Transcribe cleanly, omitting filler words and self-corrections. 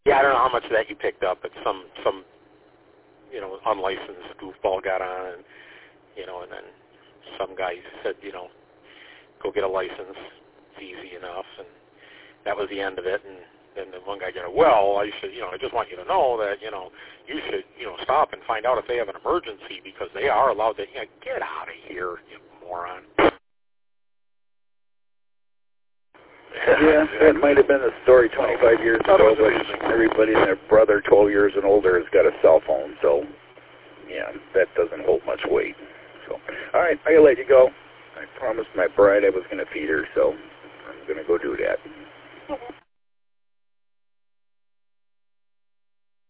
Yeah, I don't know how much of that you picked up, but some unlicensed goofball got on, and and then some guy said, go get a license. It's easy enough, and that was the end of it. And then the one guy got, well, I just want you to know that, you should, stop and find out if they have an emergency because they are allowed to, get out of here, you moron. Yeah, that might have been a story 25 years ago, but everybody and their brother 12 years and older has got a cell phone, so, yeah, that doesn't hold much weight. So, all right, I got to let you go. I promised my bride I was going to feed her, so I'm going to go do that.